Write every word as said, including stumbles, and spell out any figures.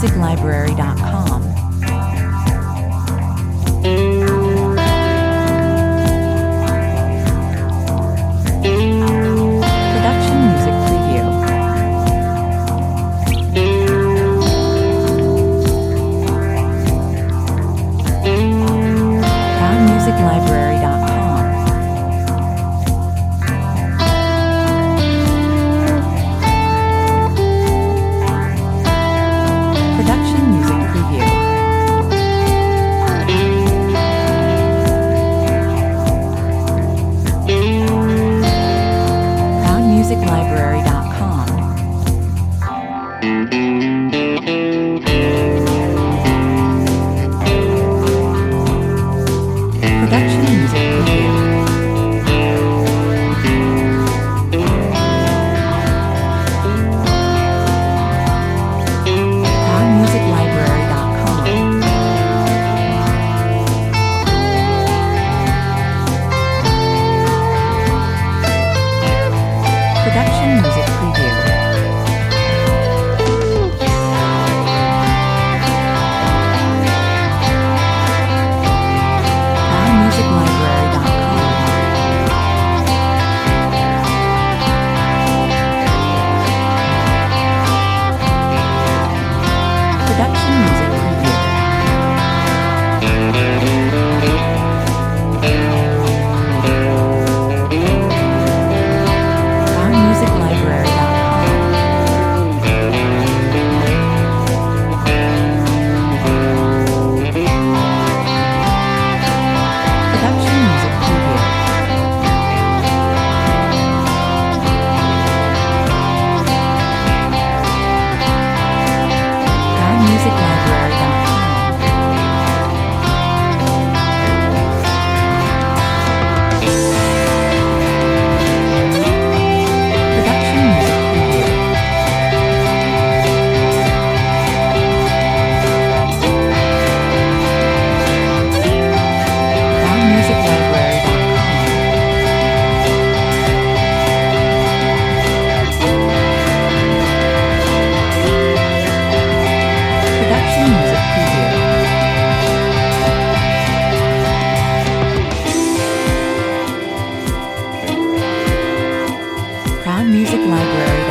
music library dot com. Production music preview. Crown music library dot com. Production music preview. crown music library dot com. Production music preview. crown music library dot com. Production music preview. crown music library dot com. Production music preview. crown music library dot com. Production music preview. crown music library dot com. Production music preview. crown music library dot com. Production music preview. Crown music library